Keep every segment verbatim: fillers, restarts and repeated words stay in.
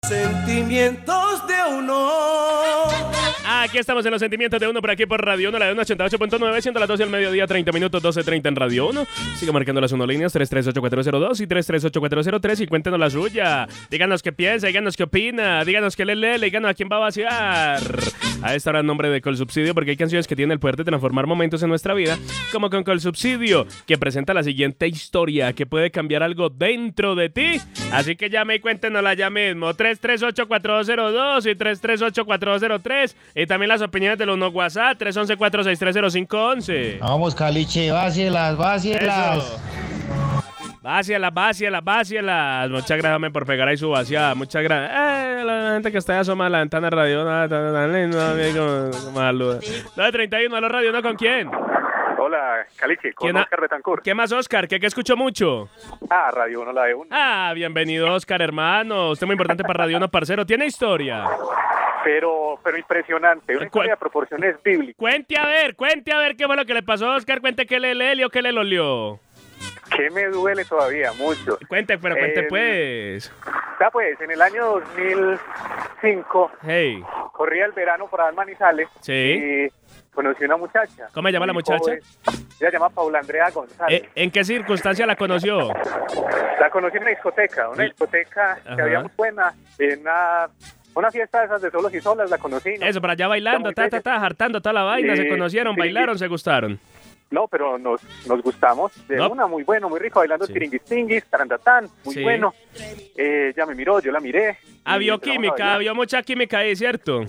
Sentimientos de uno. Aquí estamos en los sentimientos de uno por aquí por Radio uno, la de uno ochenta y ocho punto nueve, siendo las doce del mediodía, treinta minutos, doce treinta en Radio uno. Sigue marcando las uno líneas tres tres ocho cuatro cero dos y tres tres ocho cuatro cero tres y cuéntenos la suya. Díganos qué piensa, díganos qué opina, díganos qué le lee, díganos a quién va a vaciar. A esta hora en nombre de Colsubsidio, porque hay canciones que tienen el poder de transformar momentos en nuestra vida, como con Colsubsidio, que presenta la siguiente historia que puede cambiar algo dentro de ti. Así que llame y cuéntenosla ya mismo. tres tres ocho cuatro cero dos y tres tres ocho cuatro cero tres. Y también las opiniones de los no WhatsApp, tres uno uno cuatro seis tres cero cinco once. Vamos, Caliche, vácielas, vácielas. Eso. Vácialas, vácialas, vácialas. Muchas gracias por pegar ahí su vaciada. Muchas gracias. Eh, la gente que está asomada a la ventana de Radio no, tan, tan lindo, amigo. Saluda. nueve treinta y uno a los Radio, ¿no? ¿Con quién? Hola, Caliche, con Oscar Betancourt. ¿Qué más, Oscar? ¿Qué, qué escucho mucho? Ah, Radio uno, la de uno. Ah, bienvenido, Oscar, hermano. Usted muy importante para Radio uno, parcero. ¿Tiene historia? Pero, pero impresionante, una historia de proporciones bíblicas. Cuente a ver, cuente a ver qué fue lo que le pasó a Oscar. Cuente qué le le o qué le olió. Que me duele todavía mucho. Cuente, pero cuente eh, pues. Ya pues, en el año dos mil cinco, hey. corría el verano por Manizales. Sí. Y conocí una muchacha. ¿Cómo se llama la muchacha? Joven. Ella se llama Paula Andrea González. ¿Eh, ¿En qué circunstancia la conoció? La conocí en una discoteca, una discoteca Ajá. que había muy buena, en una... Una fiesta de esas de solos y solas, la conocí. ¿No? Eso, para allá bailando, ta, ta, ta, hartando toda la vaina, sí, se conocieron, sí, bailaron, sí. se gustaron. No, pero nos, nos gustamos de no. una, muy bueno, muy rico, bailando sí. tiringuis-tinguis, tarantatán, muy sí. bueno. Eh, ella me miró, yo la miré. Había química, había mucha química ahí, ¿cierto?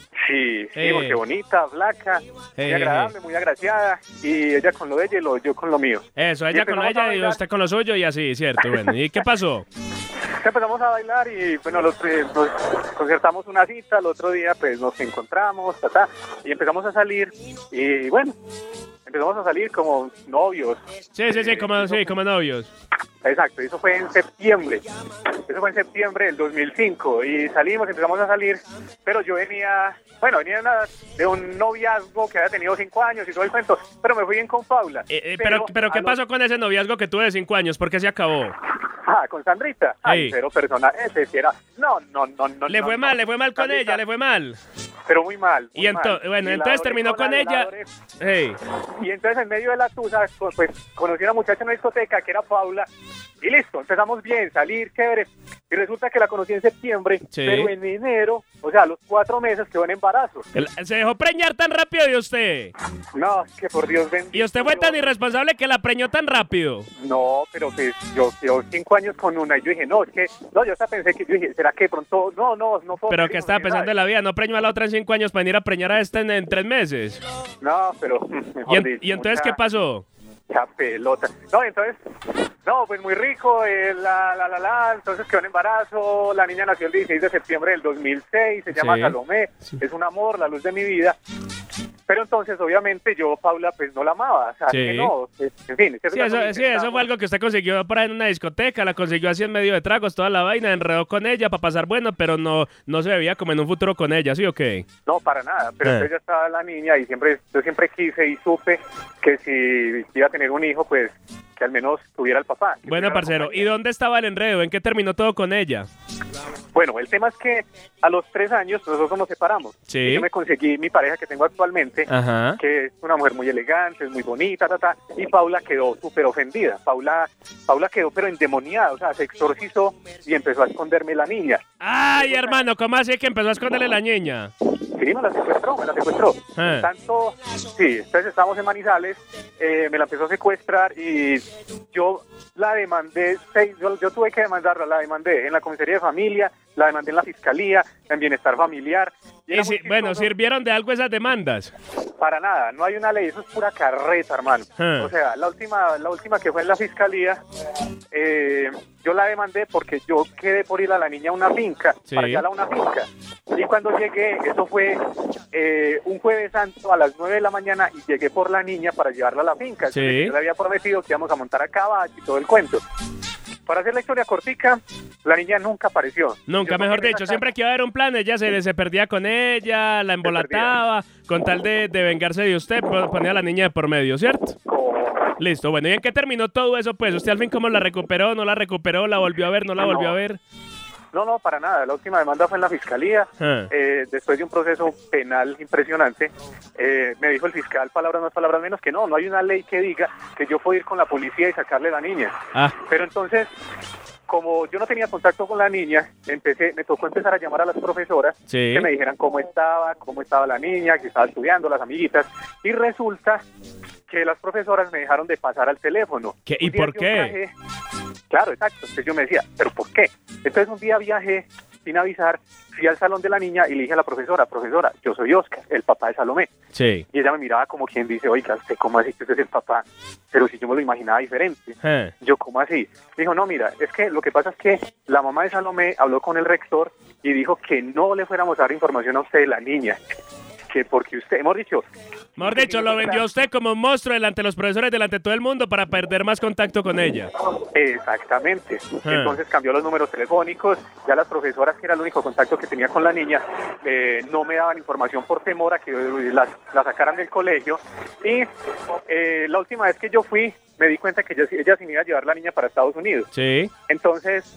Sí, sí, eh. porque bonita, flaca, eh. muy agradable, muy agraciada, y ella con lo de ella y lo, yo con lo mío. Eso, ella con ella y usted con lo suyo y así, ¿cierto? Bueno, ¿y qué pasó? Empezamos a bailar y bueno, los, eh, nos concertamos una cita, el otro día pues nos encontramos, ta, ta, y empezamos a salir, y bueno, empezamos a salir como novios. Sí, sí, sí, como, sí, como novios. Exacto, eso fue en septiembre, eso fue en septiembre del dos mil cinco, y salimos, empezamos a salir, pero yo venía, bueno, venía de, una, de un noviazgo que había tenido cinco años y todo el cuento, pero me fui bien con Paula. Eh, eh, pero, pero, pero ¿qué pasó los... con ese noviazgo que tuve de cinco años? ¿Por qué se acabó? Ah, con Sandrita. Ay, hey. Pero persona, ese sí era, no, no, no, no. Le fue no, mal, no. le fue mal con Sandrita, ella, le fue mal. Pero muy mal. Muy y ento mal. bueno, y entonces terminó con la, ella. Hey. Y entonces en medio de la tusa, pues conocí a una muchacha en una discoteca que era Paula. Y listo, empezamos bien, salir, chévere. Y resulta que la conocí en septiembre, sí. pero en enero, o sea, a los cuatro meses quedó en embarazo. El, ¿Se dejó preñar tan rápido de usted? No, que por Dios bendito. ¿Y usted fue yo... tan irresponsable que la preñó tan rápido? No, pero que yo llevo cinco años con una y yo dije, no, es que, no, yo hasta pensé que, yo dije, ¿será que pronto? No, no, no puedo. ¿Pero qué estaba pensando en la vida? ¿No preñó a la otra en cinco años para venir a preñar a esta en, en tres meses? No, pero, mejor ¿Y, en, dicho, ¿y entonces mucha... qué pasó? La pelota. No, entonces, no, pues muy rico, eh, la, la, la, la, entonces quedó en embarazo, la niña nació el dieciséis de septiembre del dos mil seis, se llama sí. Salomé, sí. Es un amor, la luz de mi vida. Pero entonces, obviamente, yo, Paula, pues no la amaba, o sea, sí. que no, en fin. Sí, eso, sí, eso fue algo que usted consiguió por ahí en una discoteca, la consiguió así en medio de tragos, toda la vaina, enredó con ella para pasar bueno, pero no, no se veía como en un futuro con ella, ¿sí o qué? No, para nada, pero eh. entonces ya estaba la niña y siempre, yo siempre quise y supe que si iba a tener un hijo, pues, que al menos tuviera el papá. Bueno, parcero, ¿y dónde estaba el enredo? ¿En qué terminó todo con ella? Bueno, el tema es que a los tres años nosotros nos separamos. Sí. Y yo me conseguí mi pareja que tengo actualmente, ajá. que es una mujer muy elegante, es muy bonita, ta, ta, y Paula quedó súper ofendida. Paula, Paula quedó pero endemoniada, o sea, se exorcizó y empezó a esconderme la niña. Ay, hermano, ¿cómo así que empezó a esconderle la niña? Sí, me la secuestró, me la secuestró. Ah. Tanto, sí, entonces estábamos en Manizales, eh, me la empezó a secuestrar y yo la demandé, seis, yo, yo tuve que demandarla, la demandé en la comisaría de familia, la demandé en la fiscalía, en bienestar familiar. Y si, bueno, ¿sirvieron de algo esas demandas? Para nada, no hay una ley, eso es pura carreta, hermano. Ah. O sea, la última, la última que fue en la fiscalía, eh, yo la demandé porque yo quedé por ir a la niña a una finca, sí. para llevarla a una finca. Y cuando llegué, eso fue eh, un jueves santo a las nueve de la mañana y llegué por la niña para llevarla a la finca. Sí. Entonces, yo le había prometido que íbamos a montar a caballo y todo el cuento. Para hacer la historia cortica, la niña nunca apareció. Nunca, yo mejor dicho, siempre que iba a haber un plan, ella se, se perdía con ella, la embolataba, con tal de, de vengarse de usted, ponía a la niña de por medio, ¿cierto? Oh. Listo, bueno, ¿y en qué terminó todo eso, pues? ¿Usted al fin cómo la recuperó, no la recuperó, la volvió a ver, no la volvió no. a ver? No, no, para nada. La última demanda fue en la fiscalía. Ah. Eh, después de un proceso penal impresionante, eh, me dijo el fiscal, palabras más, palabras menos, que no, no hay una ley que diga que yo puedo ir con la policía y sacarle a la niña. Ah. Pero entonces, como yo no tenía contacto con la niña, empecé, me tocó empezar a llamar a las profesoras Sí. que me dijeran cómo estaba, cómo estaba la niña, que estaba estudiando, las amiguitas, y resulta que las profesoras me dejaron de pasar al teléfono. ¿Qué? ¿Y Un día por yo qué? viajé- Claro, exacto. Entonces yo me decía, ¿pero por qué? Entonces un día viajé sin avisar, fui al salón de la niña y le dije a la profesora, profesora, yo soy Oscar, el papá de Salomé. Sí. Y ella me miraba como quien dice, oiga, ¿usted cómo así que usted es el papá? Pero si yo me lo imaginaba diferente. Ah. Yo, ¿cómo así? Dijo, no, mira, es que lo que pasa es que la mamá de Salomé habló con el rector y dijo que no le fuéramos a dar información a usted de la niña. Que porque usted, hemos dicho... Mejor dicho, lo vendió usted como un monstruo delante de los profesores, delante de todo el mundo para perder más contacto con ella. Exactamente. Ah. Entonces cambió los números telefónicos, ya las profesoras, que era el único contacto que tenía con la niña, eh, no me daban información por temor a que la, la sacaran del colegio. Y eh, la última vez que yo fui, me di cuenta que ella, ella se me iba a llevar la niña para Estados Unidos. Sí. Entonces,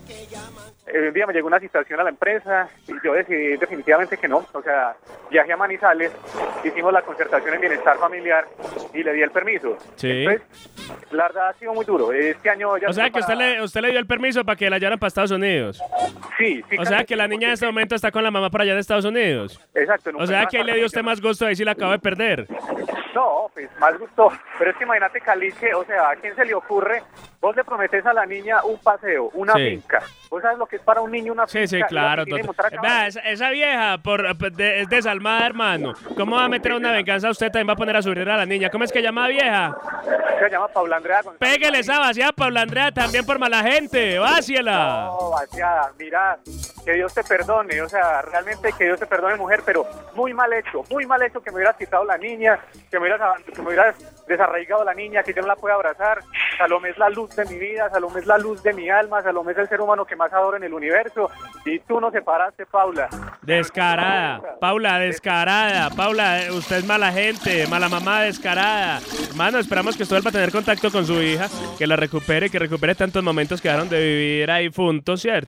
eh, un día me llegó una citación a la empresa y yo decidí definitivamente que no. O sea, viajé a Manizales, hicimos la concertación en bienestar familiar y le di el permiso. Sí. Entonces, la verdad ha sido muy duro. Este año ya... O sea estoy que usted para- le, usted le dio el permiso para que la llevaran para Estados Unidos. Sí, sí. O sea que la niña en este momento está con la mamá para allá en Estados Unidos. Exacto. en un O sea país que ahí le dio usted más gusto, ahí sí la acabo de perder. No, pues más gusto. Pero es que imagínate, Cali, que, o sea, ¿a quién se le ocurre? Vos le prometes a la niña un paseo, una Sí. finca. ¿Vos sabes lo que es para un niño una Sí, finca? sí, Ir a claro. piscina y tot- montar a caballo? Vea, esa, esa vieja por, por- de- es desalmada, hermano. ¿Cómo va a meter una venganza a usted? También va a poner a sufrir a la niña. ¿Cómo es que llama vieja? Se llama Paula Andrea González. Pégale esa vaciada, Paula Andrea, también por mala gente. Váciela. No, vaciada, mira, que Dios te perdone, o sea, realmente que Dios te perdone, mujer, pero muy mal hecho, muy mal hecho que me hubieras quitado la niña, que me hubieras, aban- que me hubieras desarraigado la niña, que yo no la pueda abrazar. Salomé es la luz de mi vida, Salomé es la luz de mi alma, Salomé es el ser humano que más adoro en el universo, y tú nos separaste, Paula. Descarada. Paula, descarada. Paula, eh, usted es mala gente, mala mamá descarada. Hermano, esperamos que usted vuelva a tener contacto con su hija, que la recupere, que recupere tantos momentos que dejaron de vivir ahí juntos, ¿cierto?